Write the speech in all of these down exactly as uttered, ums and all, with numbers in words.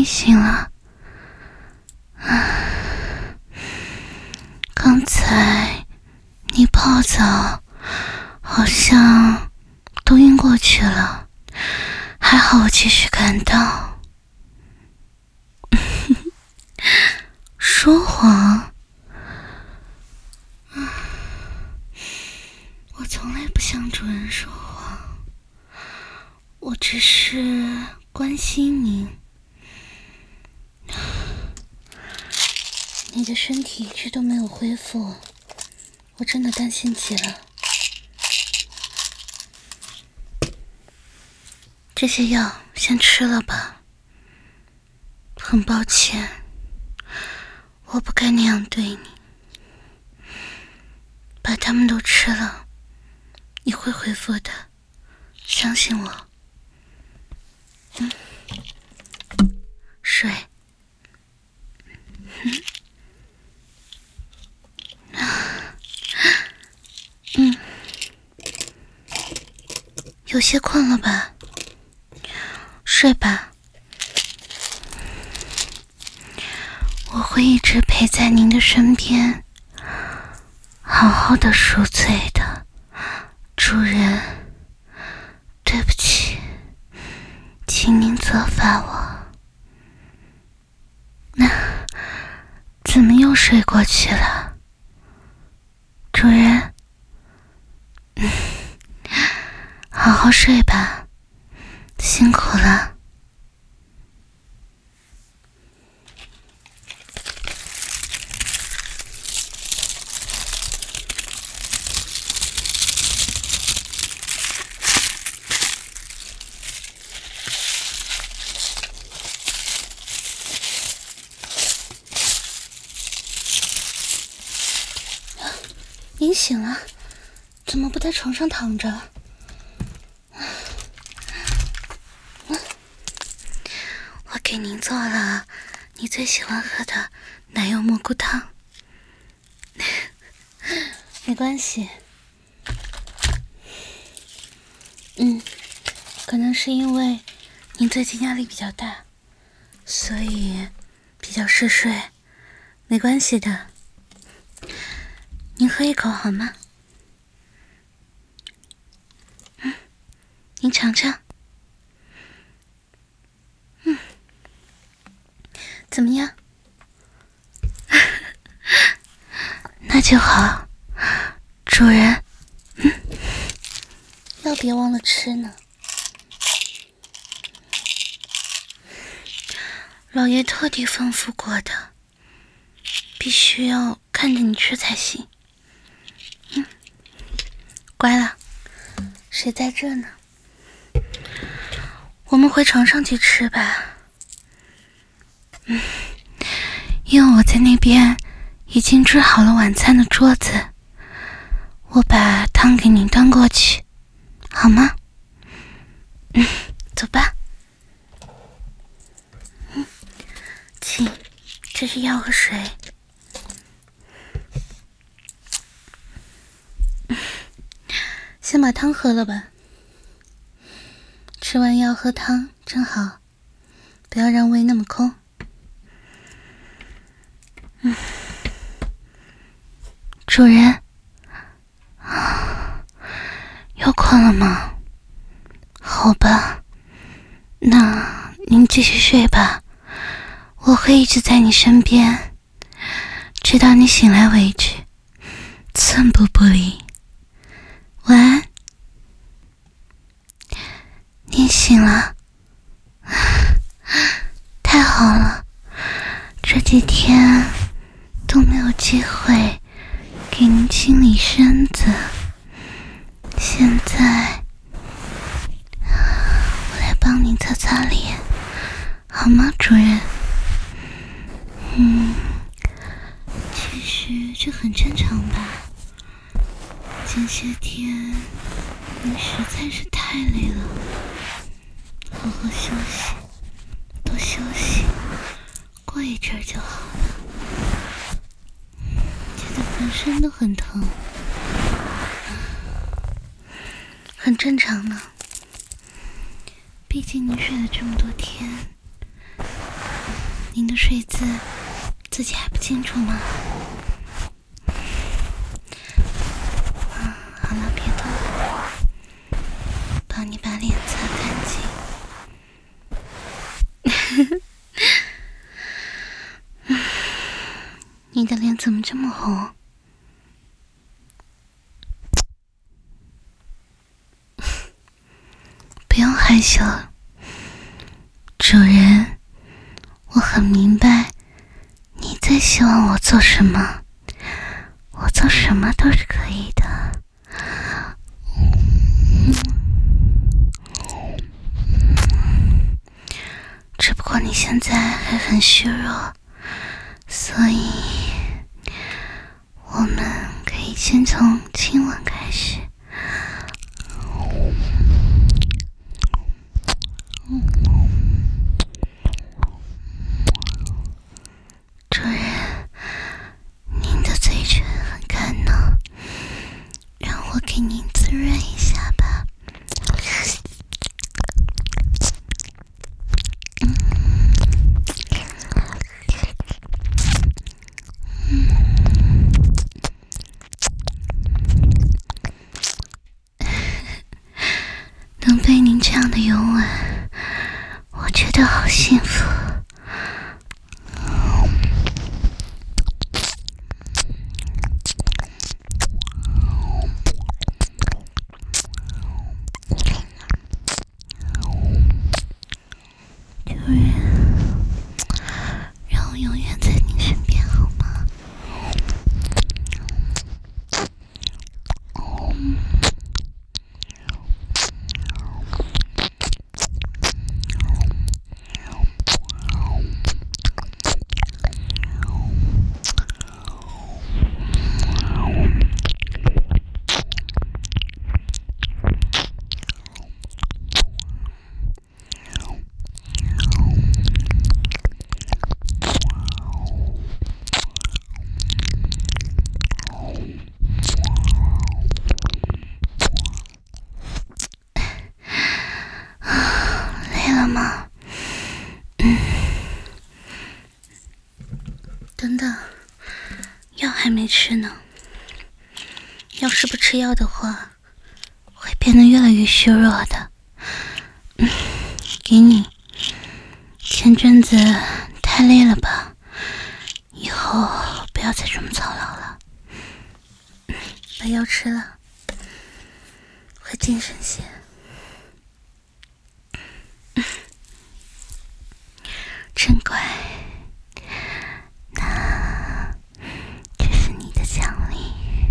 你醒了。刚才你泡澡好像都晕过去了，还好我及时赶到。说谎？我从来不向主人说谎，我只是关心您。你的身体一直都没有恢复，我真的担心极了。这些药先吃了吧。很抱歉，我不该那样对你。把它们都吃了，你会恢复的，相信我。嗯，水。嗯。嗯，有些困了吧？睡吧，我会一直陪在您的身边，好好的赎罪的。主人，对不起，请您责罚我。那怎么又睡过去了？主人，嗯，好好睡吧，辛苦了。您醒了，怎么不在床上躺着？我给您做了你最喜欢喝的奶油蘑菇汤。没关系。嗯，可能是因为您最近压力比较大，所以比较嗜睡。没关系的，您喝一口好吗？嗯，您尝尝。嗯，怎么样？那就好，主人。嗯，药别忘了吃呢。老爷特地吩咐过的，必须要看着你吃才行。嗯，乖了，谁在这呢？我们回床上去吃吧。嗯，因为我在那边已经支好了晚餐的桌子，我把汤给你端过去，好吗？嗯，走吧。嗯，请，这是药和水。嗯，先把汤喝了吧。吃完药喝汤正好，不要让胃那么空。嗯，主人，又困了吗？好吧，那您继续睡吧，我会一直在你身边，直到你醒来为止，寸步不离。晚安。您醒了，太好了，这几天都没有机会给您清理身子，现在我来帮您擦擦脸，好吗，主人？嗯，其实这很正常吧。前些天您实在是太累了，好好休息，多休息，过一阵儿就好了。觉得浑身都很疼，很正常呢。毕竟您睡了这么多天， 您的睡姿自己还不清楚吗？嗯，好了，别动了，帮你把脸擦干净。你的脸怎么这么红？不用害羞，主人，我很明白你最希望我做什么，我做什么都是可以的。只不过你现在还很虚弱，所以我们可以先从亲吻开始。主人，您的嘴唇很干呢，让我给您滋润一下吧。能被您这样的拥吻，我觉得好幸福。主人，让我永远在你身边好吗？等等，药还没吃呢。要是不吃药的话，会变得越来越虚弱的。嗯，给你。前阵子太累了吧？以后不要再这么操劳了。把药吃了，会精神些。真乖。那这是你的奖励。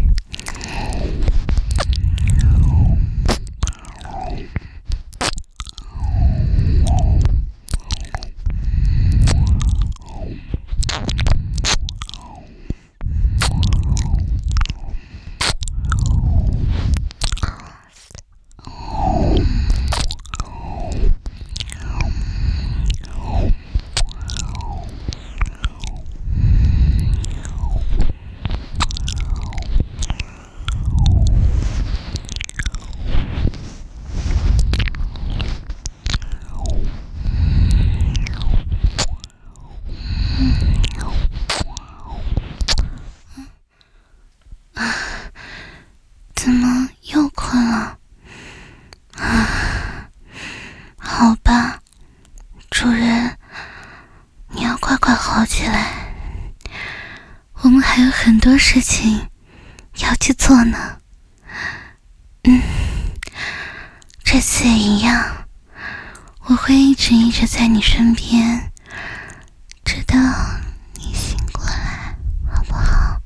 怎么又困了？啊，好吧，主人，你要快快好起来，我们还有很多事情要去做呢。嗯，这次也一样，我会一直一直在你身边，直到你醒过来，好不好？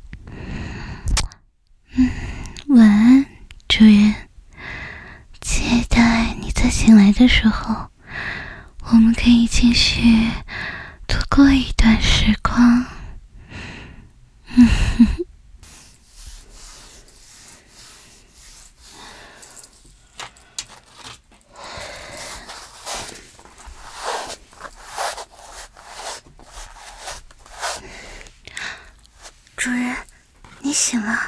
嗯，晚安，主人。期待你在醒来的时候，我们可以继续度过一段时光。嗯哼哼。主人，你醒了。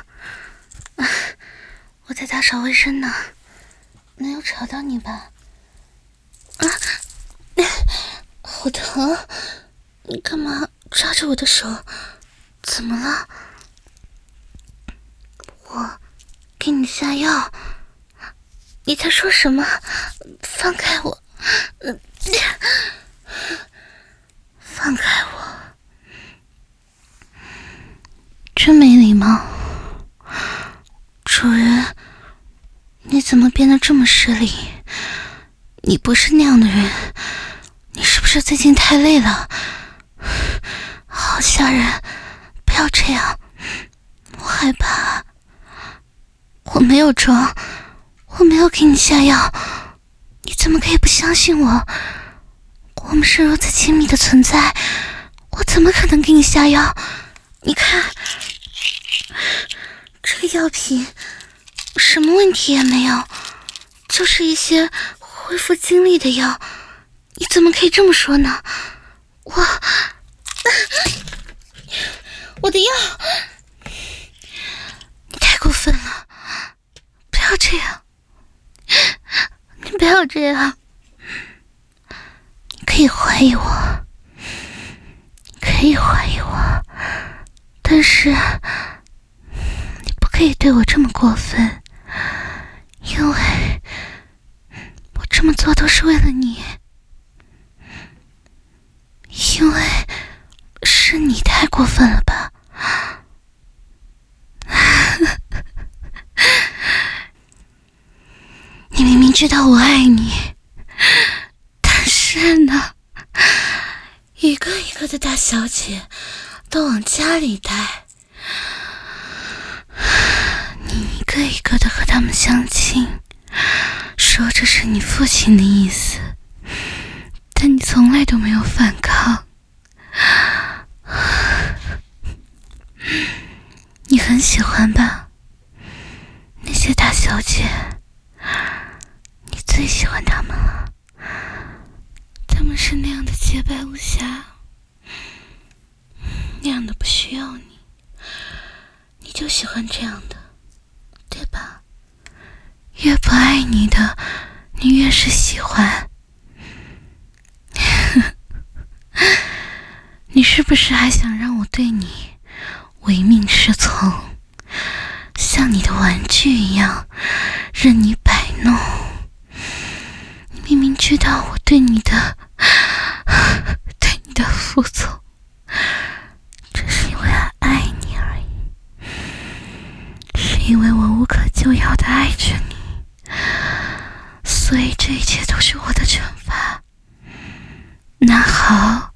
我在打扫卫生呢，没有吵到你吧？啊，好疼！ 你干嘛抓着我的手？怎么了？我给你下药。你在说什么？放开我！放开我！真没礼貌。主人，你怎么变得这么失礼？你不是那样的人，你是不是最近太累了？好吓人，不要这样，我害怕。我没有装，我没有给你下药，你怎么可以不相信我？我们是如此亲密的存在，我怎么可能给你下药？你看，这个药品什么问题也没有，就是一些恢复精力的药，你怎么可以这么说呢？我我的药，你太过分了，不要这样，你不要这样。你可以怀疑我，可以怀疑我，但是你不可以对我这么过分，因为我这么做都是为了你，因为是你太过分了吧？你明明知道我爱你，但是呢，一个一个的大小姐都往家里带，你一个一个的和他们相亲，说这是你父亲的意思，但你从来都没有反抗。你很喜欢吧？那些大小姐，你最喜欢她们了。她们是那样的洁白无瑕，那样的不需要你，你就喜欢这样的，对吧？越不爱你的，你越是喜欢。你是不是还想让我对你唯命是从，像你的玩具一样任你摆弄？你明明知道我对你的对你的服从只是因为爱你而已，是因为我无可救药的爱着你，所以这一切都是我的惩罚。那好，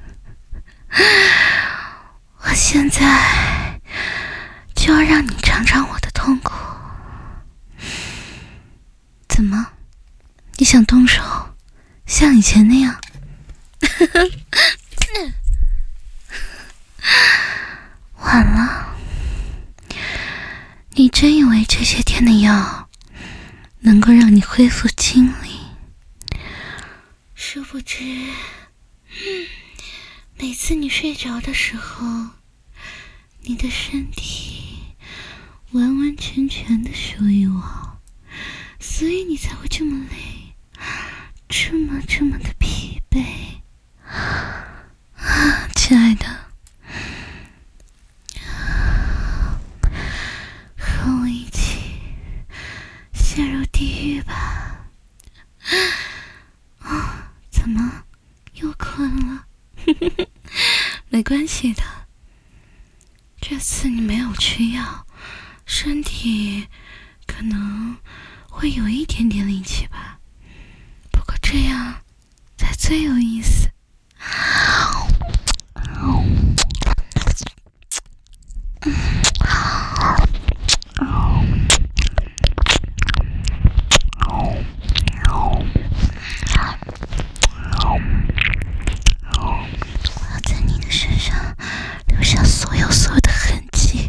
我现在就要让你尝尝我的痛苦。怎么，你想动手，像以前那样？完了，你真以为这些天的药能够让你恢复精力？殊不知，每次你睡着的时候，你的身体完完全全的属于我，所以你才会这么累，这么这么的疲惫。啊，亲爱的，和我一起陷入地狱吧。哦，怎么又困了？没关系的，这次你没有吃药，身体可能会有一点点力气吧，不过这样才最有意思。我要在你的身上留下所有所有的痕迹。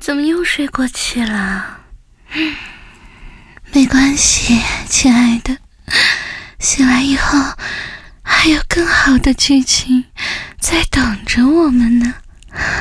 怎么又睡过去了？没关系，亲爱的，醒来以后还有更好的剧情在等着我们呢。